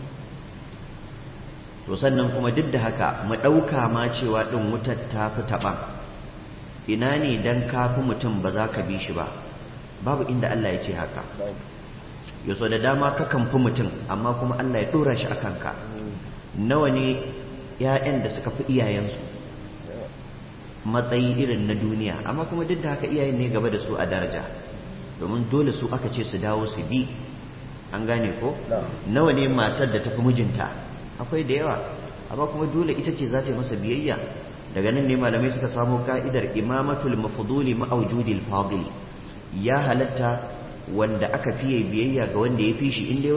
[SPEAKER 1] To sannan kuma duk da haka mu ɗauka ma cewa ɗin wutar ta fi taɓa, ina ne don kafi mutum ba za ka bi shi ba? Babu inda Allah ya ce haka. Yaso da dama ka kan fi mutum amma kuma Allah ya ɗora shi a kanka. Nawa ne ‘ya'yan da suka fi iyayensu matsayi irin na duniya, amma kuma duk da haka iyayen ne gaba da su a daraja, domin dole su aka ce su dawo su bi. An gane ko? Nawa ne matar da tafi mijinta? Akwai da yawa, amma kuma dole ita ce za ta yi masa biyayya. Daga nan ne malamai suka samo ka'idar imamatul mafduli ma'aujudil fadili. Ya halatta wanda aka fiye biyayya ga wanda ya fi shi, inda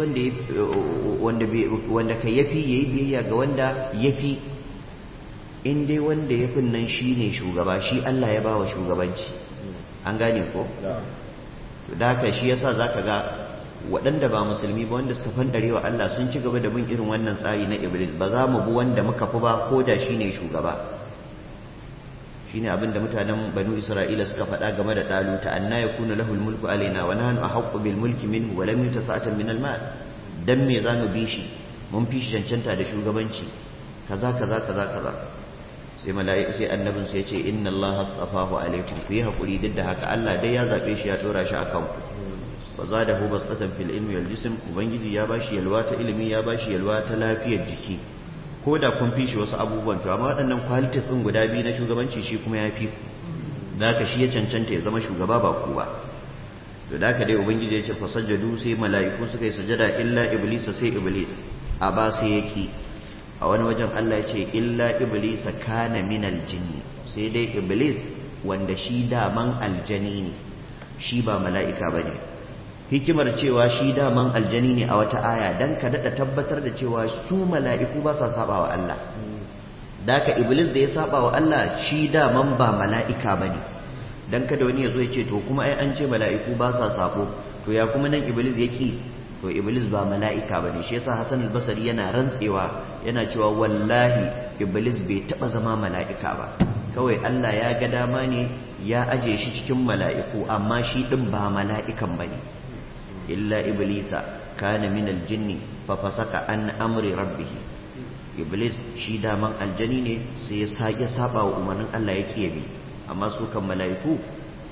[SPEAKER 1] wanda kai ya fi yayi biyayya ga wanda ya fi, inda wanda ya fi nan shi ne shugaba, shi Allah ya ba wa shugabanci. An gane ko? To da haka shi yasa za ka ga waɗanda ba musulmi ba wanda suka fandare wa Allah sun ci gaba da bin irin wannan tsari na iblis. Ba za mu bi wanda muka fi ba ko da shi ne shugaba. Shi ne abinda mutanen banu isra'ila suka faɗa game da ɗaluta, anna ya kuna lahul mulku alaina wa nahnu ahaqqu bil mulki minhu wa lam yuta sa'atan min al mal. Dan me za mu bi shi, mun fi shi cancanta da shugabanci kaza kaza kaza kaza. Sai mala'iku sai annabin sai ya ce inna allaha astafahu alaikum, ku yi hakuri, duk da haka Allah dai ya zabe shi ya dora shi akan ku. wa zadahu basatan fil ilmi wal jism, ubangiji ya bashi yalwa ta ilimi, ya bashi yalwa ta lafiyar jiki. Ko da kun fi shi wasu abubuwan, to amma waɗannan qualities din guda biyu na shugabanci shi kuma ya fi ku, da haka shi ya cancanta ya zama shugaba ba ku ba. To da haka dai ubangiji ya ce fasajjadu, sai mala'iku suka yi sajada illa iblis, sai iblis aba sai yaki. A wani wajen Allah ya ce illa iblis kana minal jinni, sai dai iblis wanda shi daman aljani ne, shi ba mala'ika bane. Hikimar cewa shi daman aljani ne a wata aya dan ka dada tabbatar da cewa su mala'iku ba sa saba wa Allah. Daka iblis da ya saba wa Allah shi daman ba mala'ika bane, dan kada wani ya zo ya ce to kuma ai an ce mala'iku ba sa sabo, to ya kuma nan iblis yake? To iblis ba mala'ika bane. Shi yasa Hassan al-Basri yana rantsewa, yana cewa wallahi iblis bai taba zama mala'ika ba, kawai Allah ya ga dama ne ya aje shi cikin mala'iku, amma shi din ba mala'ikan bane. Illa iblisa kana min aljinni fa fasaka an amri rabbih, iblis shi daman aljani ne sai ya saba wa umarnin Allah yake yabi, amma su kan mala'iku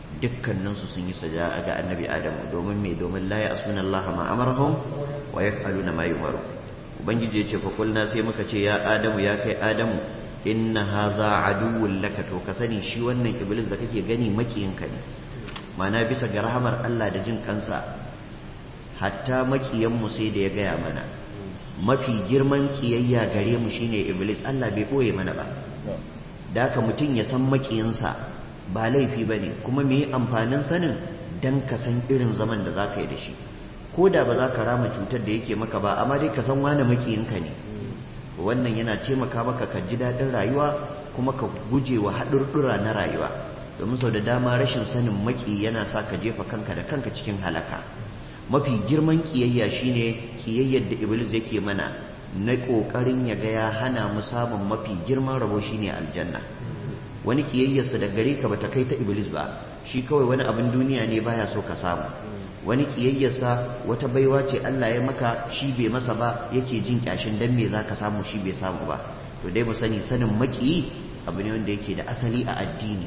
[SPEAKER 1] dukkaninsu sun yi sajada ga annabi Adamu domin la ya'suna Allah ma amarahum wa yaf'aluna ma yumaru. ubangiji ya ce fa kulna sai muka ce ya Adamu ya kai Adamu inna hadha aduwwun laka, to ka sani shi wannan iblis da kake gani makiyinka ne. mana bisa ga rahamar Allah da jin kansa hatta makiyanmu sai da ya gaya mana mafi girman kiyayya gare mu shine iblis. Allah bai koye mana ba, da haka mutum ya san makiyinsa ba laifi bane, kuma me amfanin sanin dan ka san irin zaman da zaka yi da shi, ko da ba za ka rama cutar da yake maka ba, amma dai ka san wani makiyinka ne. wannan yana taimaka maka ka ji daɗin rayuwa kuma ka guje wa haɗurɗura na rayuwa, domin sau da dama rashin sanin maki yana sa ka jefa kanka da kanka cikin halaka. mafi girman kiyayya shine kiyayyar da iblis yake mana na kokarin ya ga ya hana mu samun mafi girman rabo shine aljanna. wani kiyayyarsa da gare ka bata kai ta iblis ba, shi kawai wani abin duniya ne baya so ka samu. wani kiyayyarsa wata baiwa ce Allah ya maka shi bai masa ba, yake jin kyashin dan me zaka samu shi bai samu ba. to dai mu sani sanin maki abu ne wanda yake da asali a addini,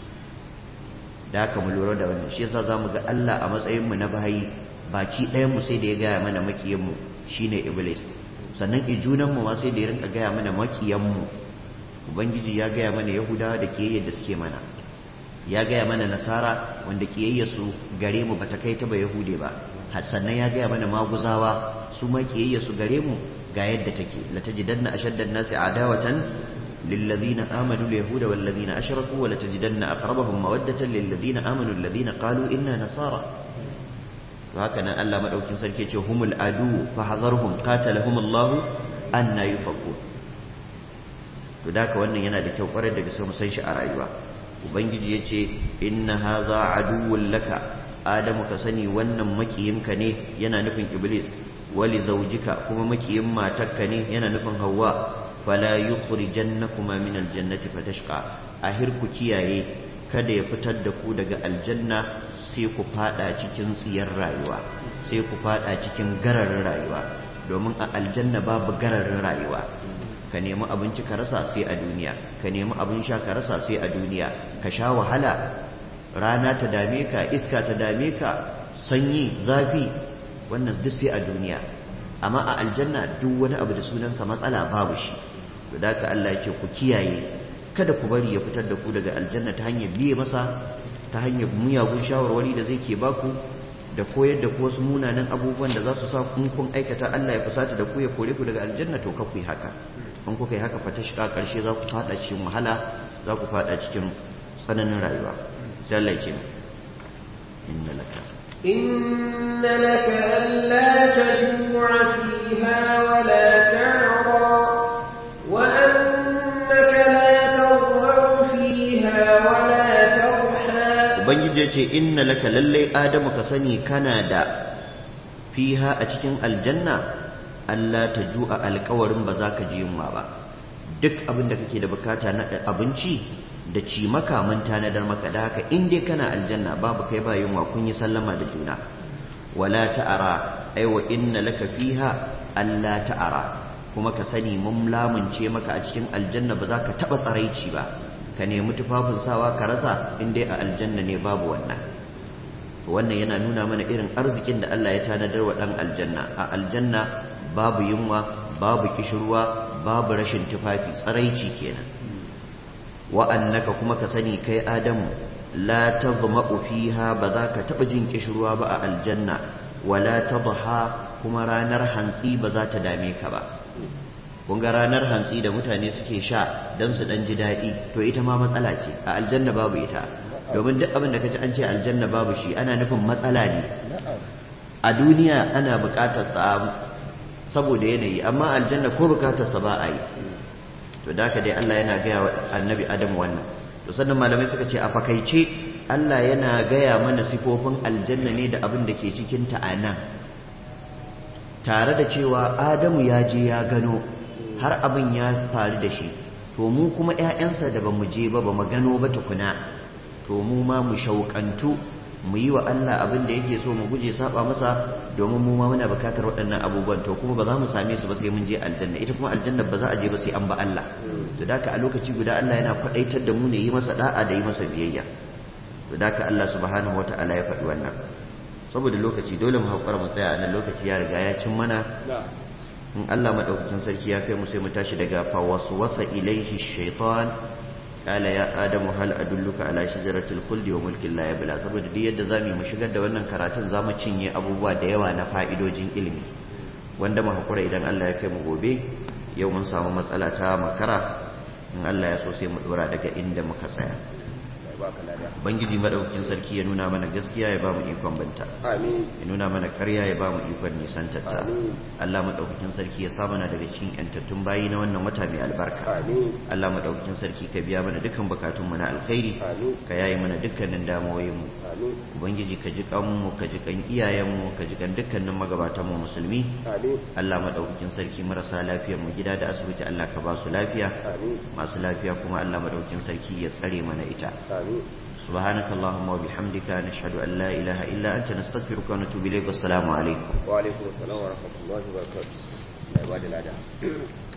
[SPEAKER 1] da haka mu lura da wannan. shi yasa zamu ga Allah a matsayin mu na bayi baki ɗayan mu sai da ya gaya mana makiyan mu shine iblis, sannan ijunan mu ma sai da ya rinka gaya mana makiyan mu. ubangiji ya gaya mana yahudawa da kiyayyar da suke mana, ya gaya mana nasara wanda kiyayyar su gare mu bata kai ta ba yahude ba, sannan ya gaya mana maguzawa su ma kiyayyar su gare mu ga yadda take. la tajidanna ashaddan nasi adawatan lilladhina amanu alyahuda walladhina ashraku wa la tajidanna aqrabahum mawaddatan lilladhina amanu alladhina qalu inna nasara. to haka nan Allah madaukin sarki ce humul adu fahadharhum qatalahum Allah anna yufakun. to da wannan yana da kyau kwarai da gaske mu san shi a rayuwa. ubangiji ya ce inna hadha aduwwun laka, Adamu ka sani wannan makiyinka ne, yana nufin iblis. wali zaujika kuma makiyin matarka ne, yana nufin Hawwa. fala yukhrijannakuma min aljannati fatashqa, ahir ku kiyaye kada ya fitar da ku daga aljanna sai ku fada cikin tsiyar rayuwa, sai ku fada cikin gararin rayuwa, domin a aljanna babu gararin rayuwa. ka nemi abinci ka rasa sai a duniya, ka nemi abin sha ka rasa sai a duniya, ka sha wahala, rana ta dame ka, iska ta dame ka, sanyi zafi, wannan duk sai a duniya. amma a aljanna duk wani abu da sunansa matsala babu shi. to da ka Allah ya ce ku kiyaye kada ku bari ya fitar da ku daga aljanna ta hanyar biye masa, ta hanyar muyagun shawarwari da zai ke baku, da koyar da ku wasu munanan abubuwan da za su sa kun aikata Allah ya fusata da ku ya kore ku daga aljanna. to ka ku yi haka, in kuka yi haka fata shiga karshe za ku fada cikin wahala, za ku fada cikin tsananin rayuwa. sai Allah ya ce inna laka
[SPEAKER 3] alla tajmu'a fiha wa la ta'ra wa annaka la tadhharu fiha wa la tarha.
[SPEAKER 1] ubangiji ya ce inna laka lallai Adamu ka sani kana da fiha a cikin aljanna Allah ta ju'a alkawarin ba za ka ji yunwa ba. duk abin da kake da bukata na abinci da ci maka mun tanadar maka, da haka in dai kana aljanna babu kai ba yunwa, kun yi sallama da juna. wala ta'ara ai wa inna laka fiha alla ta'ara, kuma ka sani mun lamunce maka a cikin aljanna ba za ka taba tsaraici ba, ka nemi tufafin sawa ka rasa in dai a aljanna ne babu wannan. wannan yana nuna mana irin arzikin da Allah ya tanadar wa dan aljanna. a aljanna babu yunwa, babu kishirwa, babu rashin tufafi, tsaraici kenan. wa annaka kuma ka sani kai Adamu la tadma'u fiha, ba za ka taba jin kishirwa ba a aljanna. wala tadha, kuma ranar hantsi ba za ta dame ka ba. kun ga ranar hantsi da mutane suke sha dan su dan ji daɗi, to ita ma matsala ce. a aljanna babu ita, domin duk abin da kaji an ce aljanna babu shi ana nufin matsala ne. a duniya ana buƙatar sa saboda yanayi, amma aljanna ko bukatarsa ba a yi. to da haka dai Allah yana gaya wa annabi Adam wannan. to sannan malamai suka ce a fakaice Allah yana gaya mana sifofin aljanna ne da abin da ke cikin ta a nan, tare da cewa Adamu ya je ya gano har abin ya faru da shi. to mu kuma ƴaƴansa da bamu je ba bamu gano ba tukuna, to mu ma mu shauƙantu mu yi wa Allah abin da yake so, mu guje saba masa, domin mu ma muna bukatar waɗannan abubuwan. to kuma ba za mu same su ba sai mun je aljanna, ita kuma aljanna ba za a je ba sai an ba Allah. to da a lokaci guda Allah yana kwadaitar da mu ne yi masa da'a da yi masa biyayya. to da ka Allah subhanahu wata'ala ya faɗi wannan saboda lokaci dole mu haƙura mu tsaya a nan lokaci ya riga ya cin mana in Allah madaukakin sarki ya kai mu sai mu tashi daga fa waswasa ilaihi shaytan qala ya adamu hal adulluka ala shajaratil khuldi wa mulkin la yabla saboda duk yadda zamu mu shigar da wannan karatun zamu cinye abubuwa da yawa na fa'idojin ilimi wanda mu haƙura idan Allah ya kai mu gobe yau mun samu matsala ta makara in Allah ya so sai mu dora daga inda muka tsaya Ubangiji madaukakin sarki ya nuna mana gaskiya ya bamu ikon banta ya nuna mana karya ya bamu ikon nisantarta Allah madaukakin sarki ya sa mana daga cikin yantattun bayi na wannan wata mai albarka Allah madaukakin sarki ka biya mana dukkan bukatun mu na alkhairi ka yaye mana dukkanin damuwoyin mu Ubangiji ka ji kanmu ka ji kan iyayen mu ka ji kan dukkanin magabatan mu musulmi Allah madaukakin sarki marasa lafiyar mu gida da asibiti Allah ka ba su lafiya masu lafiya kuma Allah madaukakin sarki ya tsare mana ita سبحانك اللهم وبحمدك نشهد أن لا إله إلا أنت نستغفرك ونتوب إليك والسلام عليكم
[SPEAKER 2] وعليكم السلام ورحمة الله وبركاته.